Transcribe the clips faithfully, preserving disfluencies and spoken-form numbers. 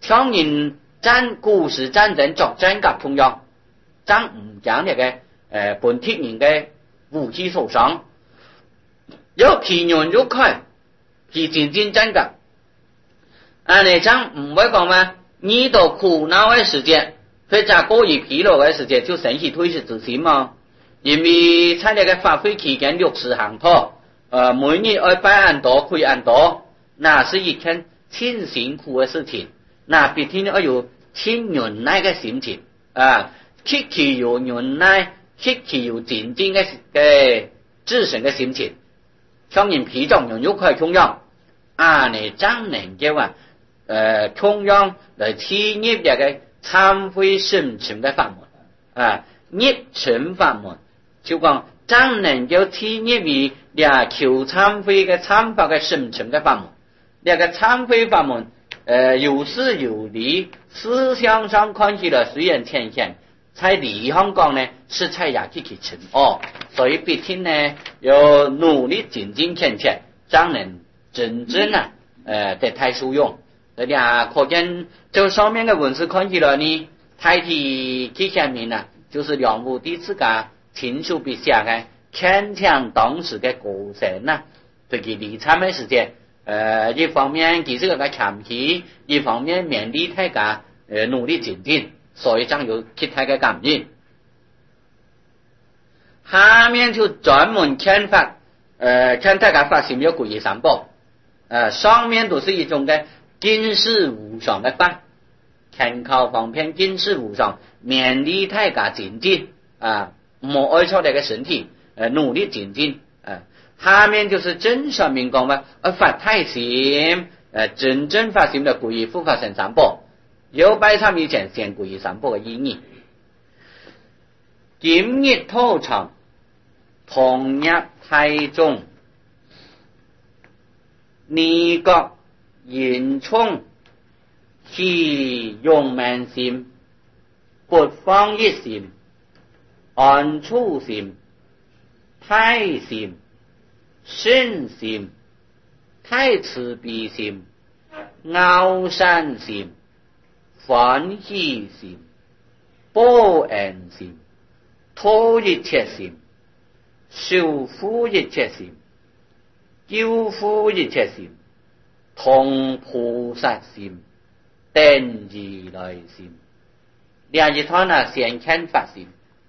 像人战古时战争作战甲同样，将唔将那个诶本敌人嘅武器受伤，有其人有开，其前进战甲。安尼将唔会讲嘛，遇到苦恼嘅时间，或者过于疲劳嘅时间，就sen起退失之心嘛。因为在那个发挥期间六次行托，呃，每日要拜安多开安多，那是一件挺辛苦嘅事情。那必定要有挺忍耐嘅心情啊，极其有忍耐，极其有前进嘅嘅自身嘅心情。像人皮中人有块中央，啊，你真能够啊，呃，中央来体验这个参会心情嘅法门啊，热情法门。就讲真能够体验为俩求参会嘅参法嘅心情嘅法门，那个参会法门，呃，有事有理，思想上看起来虽然浅显，在理上讲呢是在也去去成哦，所以必定呢要努力精进浅浅，才能真正啊，呃，得太受用。大家可见这上面的文字看起来呢，太体去下面呢，就是梁武帝自家亲手笔下的牵强当时的过程呐，对其理参的时间，呃，一方面其实个强气，一方面勉励大家呃努力前进，所以将有其他的感应。下面就专门劝发，呃，劝大家发心要皈依三宝，呃，上面都是一种的今世无常的法，劝靠方面今世无常，勉励大家前进啊。莫爱错那个身体，呃，努力前进，呃，下面就是正上面讲嘛，呃，发太心，呃，真正发心的皈依护法神三宝，有拜参以前先皈依三宝的意义。今日道场，同入太宗，尼国言冲，其用明心，撥方一心。安处心、太心、身心、太慈悲心、傲善心、欢喜心、报恩心、托一切心、修复一切心、救护一切心、同菩萨心、等如来心，两一团啊，先看法心。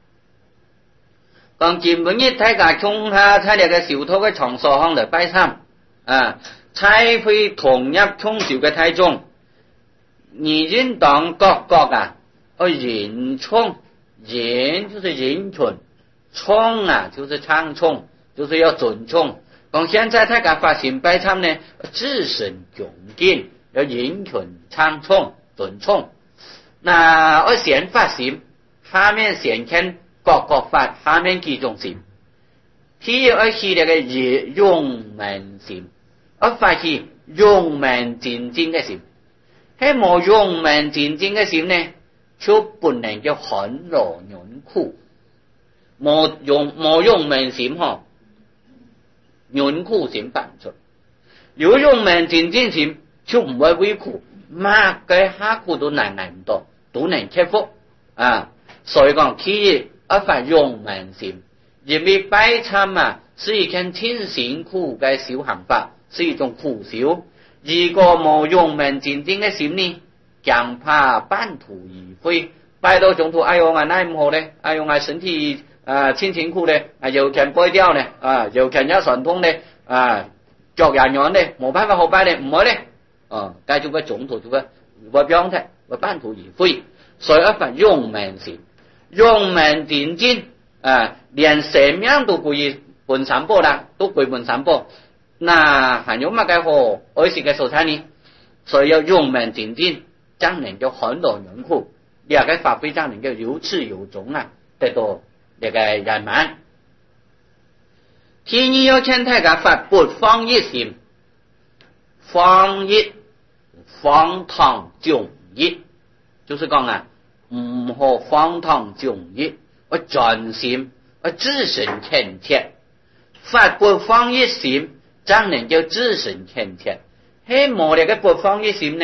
讲今本日大家冲下在那个小托嘅场所上嚟拜参啊，才会同入冲少嘅太宗，而人当各国啊，哦人冲人就是人群，冲啊就是唱冲，就是要尊重。讲现在大家发心拜参呢，自身恭敬，要人群唱冲尊重。那我先发心，下面先看。各国法下面几种心，第一而是那个用明心，而发是用明前进的心，喺冇用明前进的心呢，就不能叫很劳忍苦，冇用冇用明心嗬，忍苦心辦出，如果用明前進心，就唔會畏苦，乜嘅下苦都難難唔到，都能克服啊。所以講，第一一發用明心，因為拜參啊是一件挺辛苦嘅小行法，是一種苦修。如果冇用明前進嘅心呢，驚怕半途而廢。拜到中途，哎呦，我奈唔好咧，哎呦，我身體啊挺辛苦咧，啊又強背掉咧，啊又強有神通咧，啊腳也軟咧，冇辦法好拜咧，唔好咧，啊，繼續個中途就個個狀態，個半途而廢。所以一發用明心。用明前進啊，連生命都歸於本三寶啦，都歸本三寶。那還有乜嘅好愛惜嘅素材呢？所以要用明前進，將能夠很多人苦，呢個發揮將能夠有始有終啊，得到呢個圓滿。第二要請大家發撥方一心，方一方唐迥一，就是講啊。唔好荒唐迥異，我專心，我自身虔切，發撥方一心，將能夠自身虔切。喺冇呢個撥方一心呢，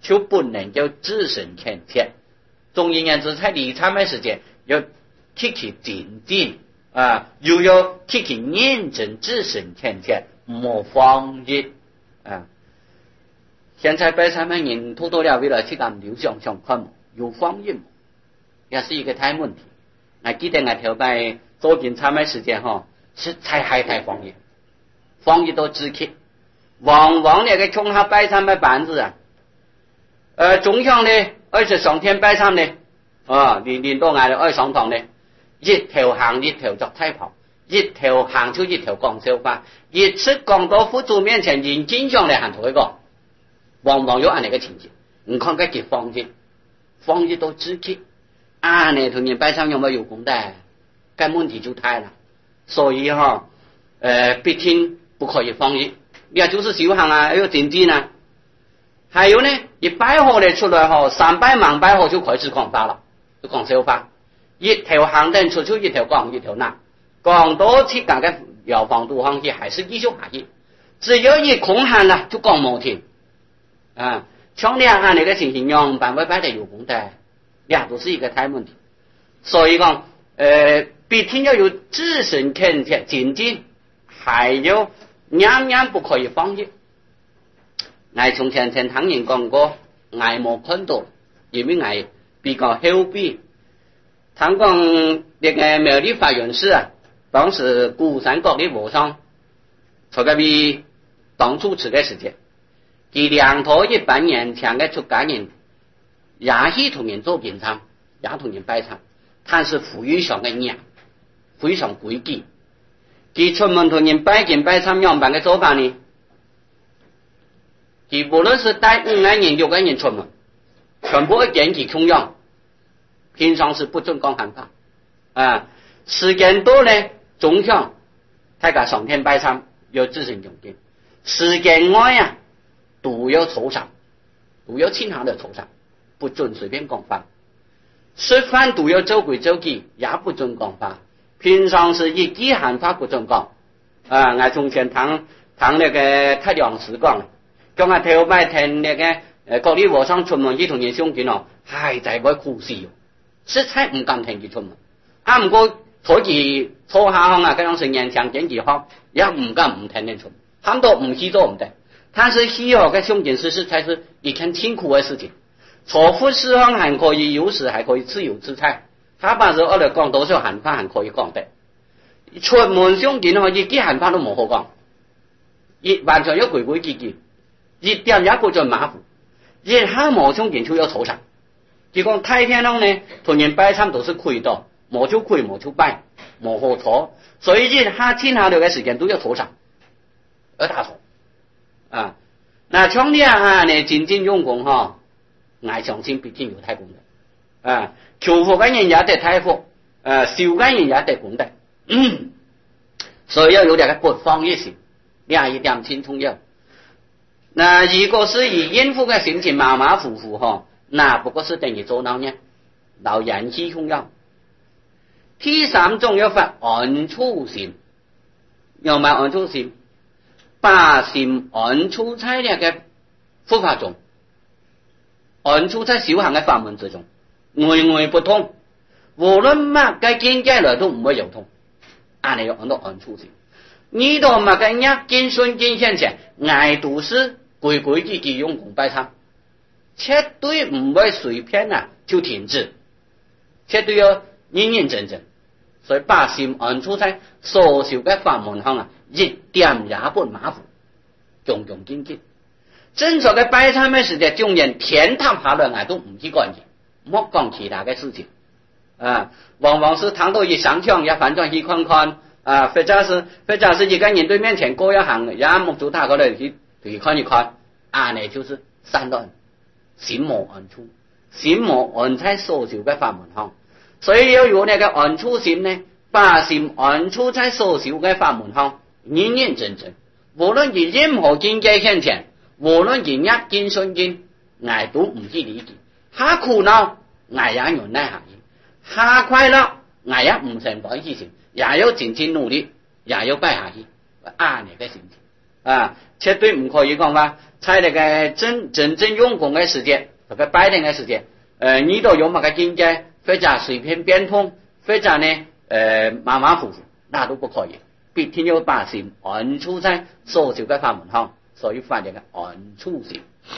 就不能够自身欠缺。总而言之，在理财的时间要积极前进啊，又要积极认真自身欠缺，莫放逸啊。现在拜三的人多多了为了去干流向上看有放逸，也是一个大问题。我记得我头摆做检查的时间哈，是太害太放逸，放逸到止咳，往往那个冲下拜三的板子啊，呃，中向呢，二十上天拜三呢，啊，年年到挨了二上堂呢，一條行一條作太跑，一條行出一條講笑話，一次講到佛祖面前認真上嚟行同佢講，往往有安尼個情節，唔看佢結放逸，放逸到止咳。啊，你同人拜三有冇有功的？该问题就大了。所以哈，呃，必听不可以放逸，也就是修行啊，要精进啊。还有呢，一拜好的出来哈，三拜盲拜好就开始讲法了，就讲笑法。一条行灯出出一条讲一条难，讲多次讲个药房度行去，还是继续下去。只要一空行了，就讲冇停啊。像两下那个情形样，办不拜的有功的。俩都是一个大问题，所以讲，呃，必定要有自身肯定精进，还有样样不可以放逸。我从前听唐人讲过，我冇看到，因为我比较后辈。他讲那个苗栗法院士啊，当时鼓山国的和尚，在嗰邊當主持嘅時間，佢兩頭一般人聽嘅出家人。也是同人做檢查，也同人拜參，但是非常嘅嚴，非常規矩。佢出門同人拜見拜參樣辦嘅做法呢？佢無論是帶五個人、六個人出門，全部一見佢同樣，平常是不准講閒話。啊，時間到呢，總向大家上天拜參要自身用嘅，時間外啊都要籌上，都要親下的籌上。不准隨便講法，食飯都要走規走矩，也不准講法。平常是一句閒話不准講。啊，我從前聽聽那個太陽時講，叫我頭擺聽那個誒國立和尚出門去同人相見哦，係在嗰苦事哦，實在唔敢聽佢出門。啊，唔過坐住坐下行啊，嗰種成人強見佢學，也唔敢唔聽人出門，喊到唔去都唔得。但是去哦，個相見事實在是一件辛苦嘅事情。錯付時方還可以有時還可以自由自在，他把這二嚟講多少閒話還可以講的。出門相見哦，一句閒話都冇好講，一完全要規規矩矩，一點也不准馬虎，一下冇相見就要嘈場。佢講太天龍呢，同人拜參都是虧的，冇就虧冇就拜，冇好嘈，所以一下天下了嘅時間都要嘈場，要打嘈啊。那像呢下呢，精進用功哈。我相信必定有大功德啊！求佛嘅人也得大福，啊，修嘅人也得功德。嗯，所以要有點個不放逸心，呢一點挺重要。那如果是以應付嘅心情馬馬虎虎哈，那不過是等於做鬧呢，鬧人氣重要。第三種要發安處心，要買安處心，把心安處在呢個佛法中。安處在修行嘅法門之中，外外不通，無論乜嘅境界來都唔會有通。按你要按到安處先，呢度乜嘅一見順見現前，挨都是規規矩矩用功拜參，絕對唔會隨便啊就停止，絕對要認認真真。所以把心安處在所修嘅法門上啊，一點也不馬虎，種種精進。正常嘅拜參嘅時間，眾人天塌下來，我都唔去管佢，莫講其他嘅事情。啊，往往是談到一上場，也反轉去看看，啊，或者是或者是一個人對面前過一行，也目住他過來去去看一看，啊，呢就是散亂，心無安處，心無安在所修嘅法門上。所以要有那個安處心呢，把心安處在所修嘅法門上，認認真真，無論以任何境界現前。無論人一見順見，我都唔去理解。下苦惱，我也忍耐下去；下快樂，我也唔成放棄心，也要盡盡努力，也要拜下去。啊，你嘅心情啊，絕對唔可以講話， 在那个真真正用功的时间，那个白天的时间，呃，你都有么个境界，或者随便变通，或者呢，呃，马马虎虎，那都不可以。必定要把心安处在所修嘅法門上，所以發這個安處心。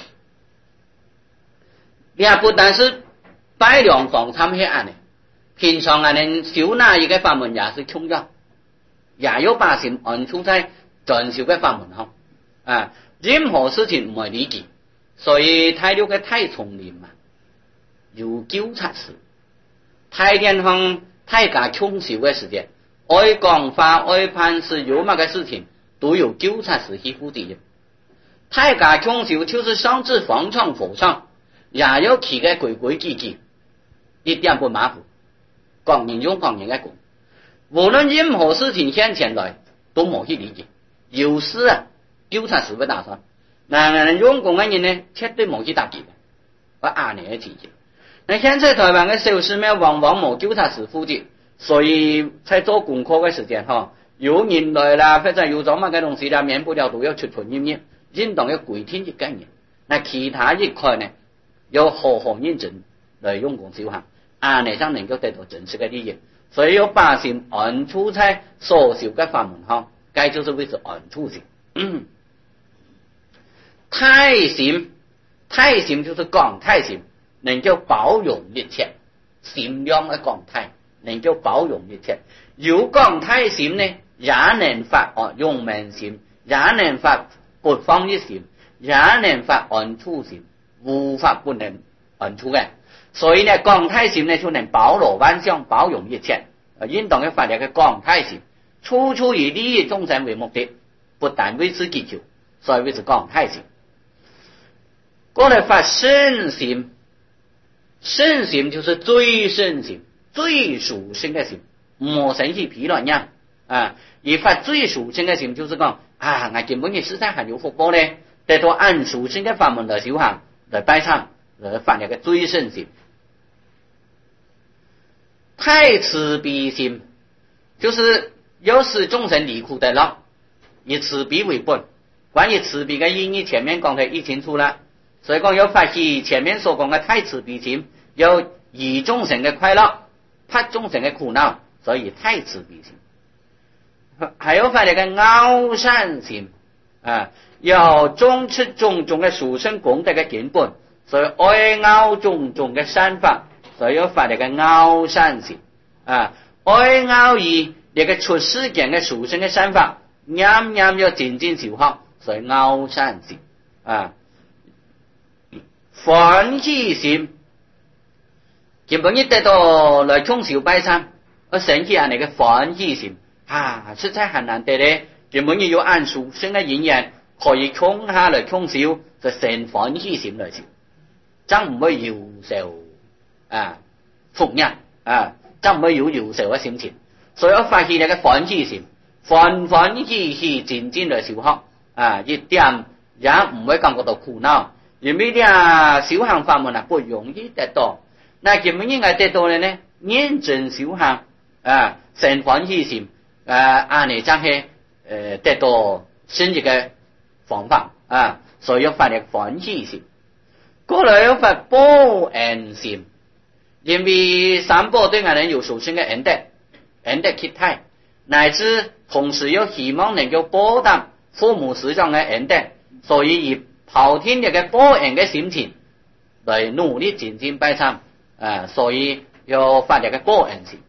也不但是拜兩方參係安嘅，平常啊人修那一個法門也是重要，也要把心安處在專修嘅法門上。啊，任何事情唔係理解，所以太六嘅太叢林嘛，有糾察事，太天方太加重修嘅時間。愛講法愛辦事有乜嘅事情都有糾察師去負責任。太家強修就是上至方丈和尚，也有佢嘅規規矩矩，一點不馬虎，講人用講人嘅講。無論任何事情向前來，都冇去理解。有時啊，糾察師會打算，嗱人用功嘅人呢，絕對冇去打擊嘅，我啱你嘅理解。那現在台灣嘅小師妹往往冇糾察師負責。所以在做功課嘅時間哈，有人來啦，或者有咗乜嘅東西啦，免不了都要出出入入，應當要規定一個人。那其他一塊呢，要好好認真來用功修行，安尼才能夠得到真實嘅利益。所以要把心安處在所修嘅法門上，該就是為之安處心。嗯，太心，太心就是廣太心，能夠包容一切，心量嘅廣太。能夠包容一切，有廣太心呢，也能發哦用明心，也能發撥方一心，也能發安處心，無法不能安處嘅。所以呢，廣太心呢就能包羅萬象，包容一切。呃，應當要發一個廣太心，處處以利益眾生為目的，不但為自己求，所以為之廣太心。過來發聖心，聖心就是最聖心。最屬性嘅心，唔使去疲亂呀啊！而發最屬性嘅心就是講啊，我根本嘅實在係有福報咧，得到按屬性嘅法門來修行，來拜懺，來發一個最勝心。太慈悲心，就是要使眾生離苦得樂，以慈悲為本。關於慈悲嘅意義，前面講得一清楚啦，所以講要發起前面所講嘅太慈悲心，要以眾生嘅快樂。怕眾生嘅苦惱，所以太慈悲心。還有發呢個傲善心啊，要種出種種嘅殊勝功德嘅根本，所以愛傲種種嘅善法，所以要發呢個傲善心啊，愛傲以呢個出世間嘅殊勝嘅善法，啱啱要漸漸修學，所以傲善心啊，歡喜心。根本一得到來衝修拜懺，我生起安尼個歡喜心啊，實在很難得咧。根本要按屬性嘅因緣，可以衝下來衝修，就成歡喜心來修，真唔會憂愁啊福日啊，真唔會有憂愁嘅心情。所以我發起呢個歡喜心，歡歡喜喜漸漸來修學啊，一點也唔會感覺到苦惱，因為呢修行法門啊不容易得到。那根本應該得到的呢，認真修行啊，成歡喜心啊，安尼才係誒得到新一個方法啊，所以要發力歡喜心。過來要發報恩心，因為三寶對我哋有屬性嘅恩德，恩德極大，乃至同時又希望能夠報答父母師長嘅恩德，所以以拋天一個報恩嘅心情來努力精進拜懺。啊，所以要發一個報恩心，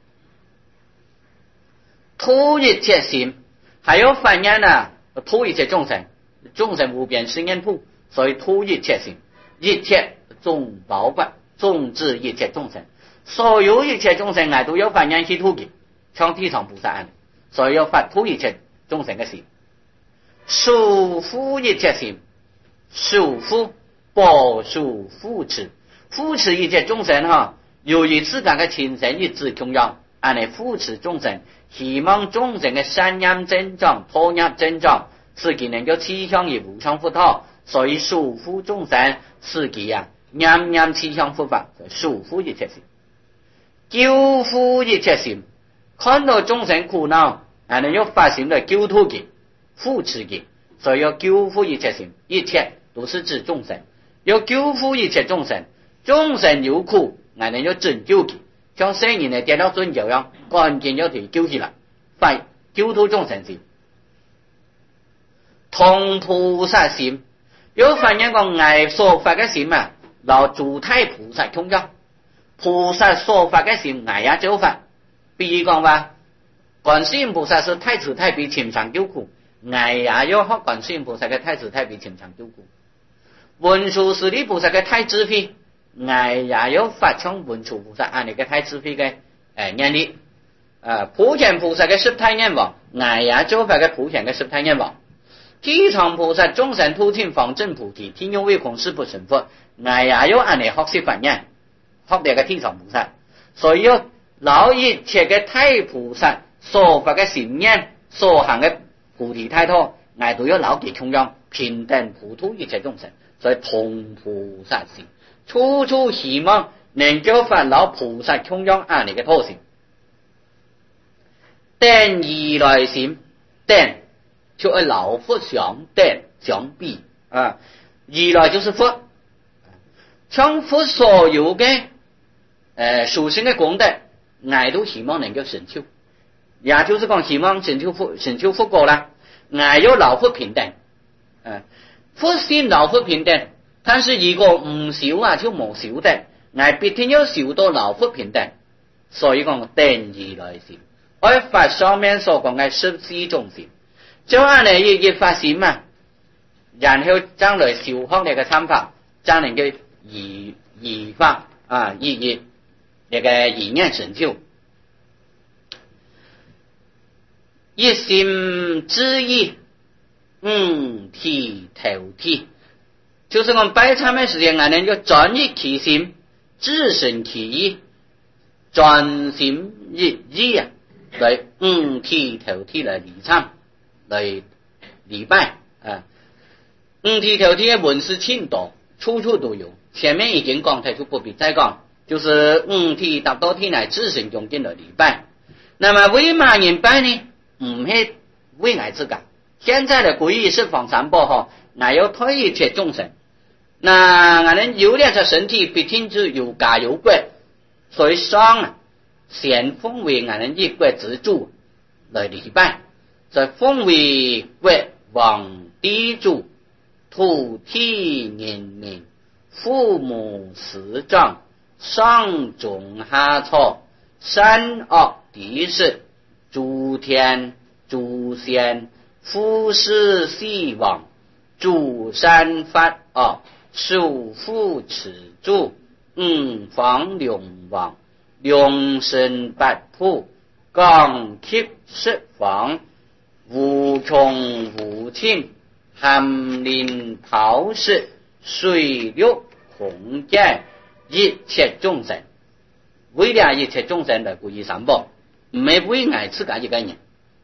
度一切心，還有發現啊，度一切眾生，眾生無邊誓願度，所以度一切心，一切眾包括，眾治一切眾生，所有一切眾生，我都要發現去度嘅，像地藏菩薩案，所以要發度一切眾生嘅心，守護一切心，守護保守扶持。扶持一切眾生哈，由於自家嘅親身一致供養，安尼扶持眾生，希望眾生嘅善業增長、道業增長，使其能夠趨向於無上佛道，所以守護眾生，使其啊念念趨向佛法，守護一切心，救護一切心，看到眾生苦惱，安尼要發心來救度佢，扶持佢，所以要救護一切心，一切都是指众生，要救护一切众生，众生有苦，我哋要拯救佢，像聖人嚟跌到樽酒一樣，趕緊要佢救起來，快救度眾生先。同菩薩心，有發現講我所發嘅心啊，老主太菩薩同樣，菩薩所發嘅心我也就發。比如講話，觀世音菩薩是太慈太悲，情長救苦，我也要學觀世音菩薩嘅太慈太悲，情長救苦。文殊師利菩薩嘅太智慧，我也要發像文殊菩薩安尼嘅太智慧嘅誒願力。啊，普賢菩薩嘅十大願望，我也就發嘅普賢嘅十大願望。地藏菩薩眾生土天方正菩提，天有唯恐誓不成佛，我也要安尼學習法願，學呢個地藏菩薩。所以要老一切嘅太菩薩所發嘅善願，所行嘅菩提態度，我都要牢記中央，平等普度一切眾生。所以同菩薩心，處處希望能夠發老菩薩中央安尼嘅土性。等如來心，等就係老佛相等相比啊，如來就是佛，將佛所有嘅誒殊勝嘅功德，我都希望能夠成就，也就是講希望成就佛成就佛果啦。我要老佛平等，啊，佛心老佛平等，但是如果唔修啊就冇修得，我必定要修到老佛平等。所以講等如來心，喺法上面所講嘅十四種心。就按你一一發心嘛，然後將來修學你嘅參法，將你嘅依依法啊，依依你嘅意念成就，一心之意，五體投地，就是我拜參嘅時間，我哋要專一其心，自身其意，專心一意啊，嚟五體投地嚟理參。嚟禮拜啊，五體投地嘅文字千多，處處都有。前面已經講，就不必再講，就是五體達到天來自身中間的禮拜。那麼為乜人拜呢？唔係為愛自家。現在的皈依十方三寶嗬，乃要推一切眾生。那我哋有兩隻身體，必定就有家有國，所以上啊，先奉為我哋一國之主來禮拜。在奉為國王地主，土地人民，父母師長，上中下錯，善惡敵視，諸天諸仙，富士希望，諸善法惡，守護持住，五方龍王，龍神八部，降級十方，無窮無盡，含林陶石，水陸空間，一切眾生，為了一切眾生來皈依三寶，唔係為愛自家一個人。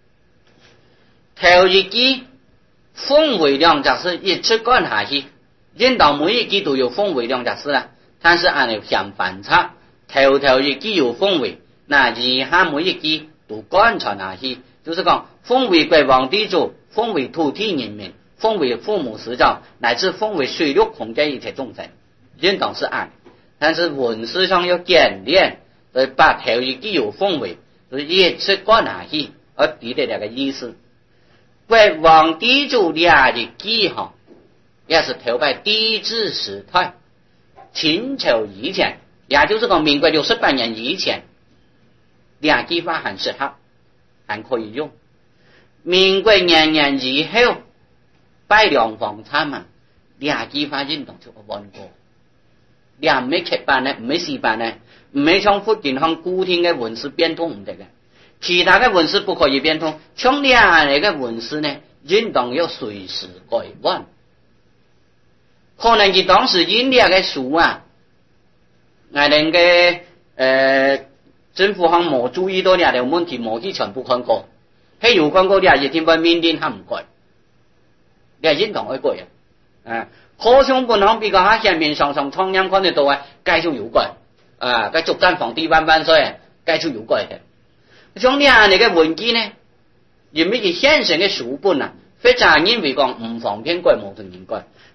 頭一句奉為兩件事，一直幹下去，引導每一句都有奉為兩件事啦。但是按照相反差，頭頭一句有奉為，那以下每一句都幹傳下去。就是講奉為國王地主，奉為土地人民，奉為父母師長，乃至奉為水陸空間一切眾生，應當是按。但是文字上要簡練，所以把頭一句有奉為，所以一直幹下去，而抵得兩個意思。國王地主兩個句哈，也是頭擺帝制時代，清朝以前，也就是講民國六十八年以前，兩句話很適合。還可以用。民國年年以後，拜兩房參嘛，兩句話運動就換過。兩唔係劇版呢，唔係詩版呢，唔係像福建行固定嘅文字變通唔得嘅，其他嘅文字不可以變通。像兩個嘅文字呢，運動要隨時改換。可能佢當時印兩個書啊，我哋嘅誒。政府行冇注意到呢條問題，冇去全部看過，喺有看過呢一天份面點還唔改，你係應當去改啊！可上本行比較下前面上上蒼艷看得到啊，繼續有改啊，繼續間房地萬萬歲，繼續有改嘅。像呢樣嘅文件呢，因為佢現成嘅書本啊，非常因為講唔方便改冇同人改，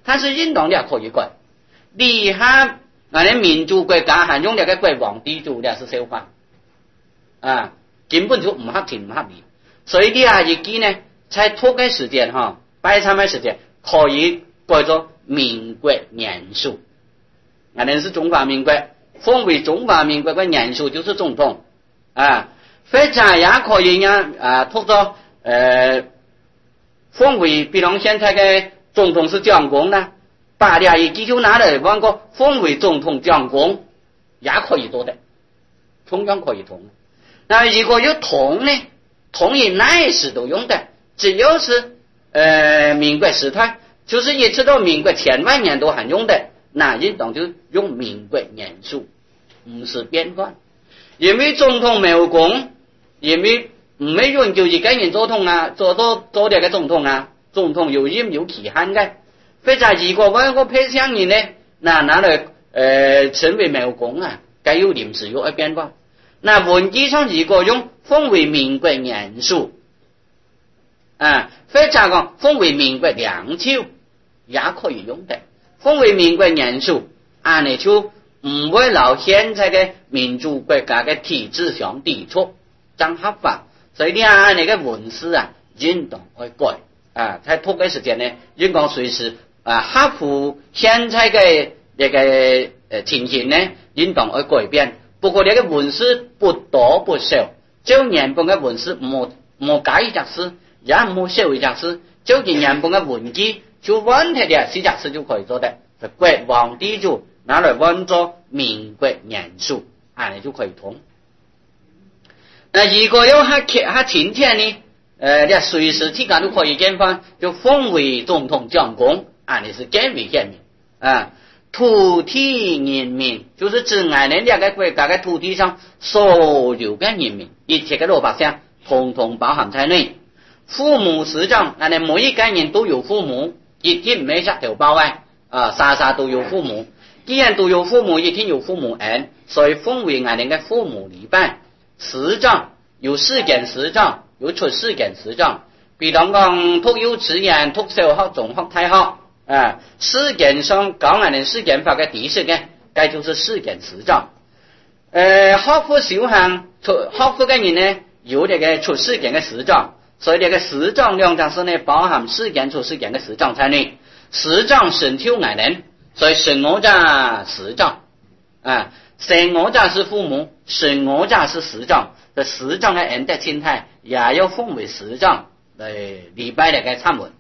但是运动也可以改。你下我哋民主國家係用呢個國皇帝做呢是小法啊，根本就唔合情唔合理。所以呢下日記呢，在拖嘅時間哈，擺參嘅時間可以改做民國元首。我哋是中華民國，封為中華民國嘅元首就是總統啊。或者也可以呢啊，拖咗誒封為，比如現在嘅總統是蔣公啦。把兩日記就拿來換個封為總統蔣公，也可以做的，同樣可以通。那如果有通呢，通以哪時都用的，只要是呃民國時代，就是一直到民國千萬年都還用的，那運動就用民國元首，唔是變換。因為總統沒有功，因為唔係永久一個人做統啊，做做做這個總統啊，總統有任有期限的。或者如果揾個配上人呢，那拿來呃成為沒有功啊，該有臨時有一變化。那文字上如果用封為民國元首啊，或者講封為民國兩朝也可以用的。封為民國元首，按呢就唔會留現在嘅民主國家嘅體制上抵觸，真合法。所以你按那個文字啊，運動去改啊，在拖嘅時間呢，運動隨時。啊，合乎現在嘅呢個誒情形呢，運動去改變。不過呢個文字不多不少，就原本嘅文字冇冇改一隻字，也冇少一隻字，就見原本嘅文字就換佢哋四隻字就可以做的。國皇帝就拿來換做民國元首，啊，你就可以通。那如果有下下前天呢，誒，你隨時之間都可以變翻，就封為總統蔣公。啊，你是更為顯明啊！土地人民就是指俺哋兩個國家嘅土地上所有嘅人民，一切嘅老百姓，統統包含在內。父母師長，俺哋每一個人都有父母，一天沒殺條包外啊，啥啥都有父母。既然都有父母，一天有父母恩，所以封為俺哋嘅父母禮拜。師長有四件師長，有出四件師長，比如講讀幼稚園、讀小學、中學、大學。啊，四件上講俺哋四件法嘅第四嘅，該就是四件師長。呃，學府小項出學府嘅人呢，有這個出四件嘅師長，所以這個師長兩張是呢，包含四件出四件嘅師長在內。師長神挑俺人，所以神我家師長啊，神我家是父母，神我家是師長。這師長嘅恩德心態也要封為師長來禮拜嚟嘅參文。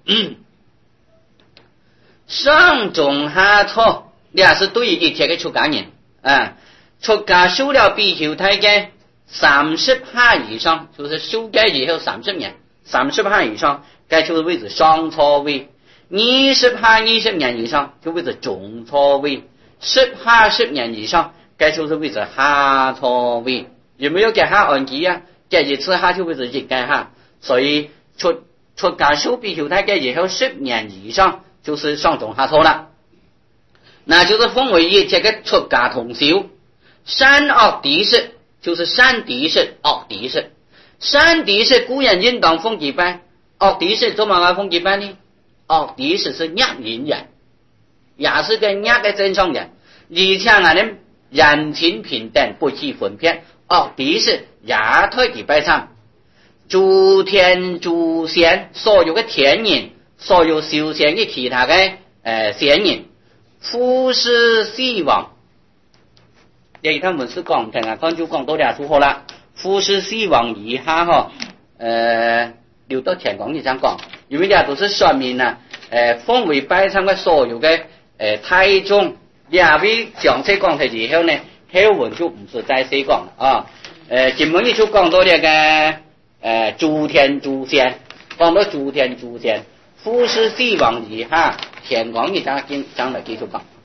上中下錯，你也是對一切嘅出家人啊，出家修了必修太嘅三十下以上，就是修戒以後三十年，三十下以上，該就是為之上錯位；二十下二十年以上，就為之中錯位；十下十年以上，該就是為之下錯位。有沒有給下按記啊？這一次下就為之一個下，所以出出家修必修太嘅以後十年以上。就是上中下錯了，那就是封為一這個出家同修。善惡敵視就是善敵視惡敵視，善敵視固然應當封幾拜，惡敵視做乜嘢封幾拜呢？惡敵視是惡人人，也是個惡的正常人，而且我哋人情平等不去分偏，惡敵視也推幾拜參，諸天諸仙所有嘅天人。所有修仙嘅其他嘅誒仙人，富士西王，你他們是講聽啊，講就講多啲數好啦。富士西王以下嗬，誒留到前講呢張講，因為呢都是說明啊，誒封為拜參嘅所有嘅誒太宗，兩位詳細講嘅以後呢，後文就唔是再細講啊。誒今文呢就講到呢個誒諸天諸仙，講到諸天諸仙。富士西王以下，天光一張經將來繼續講。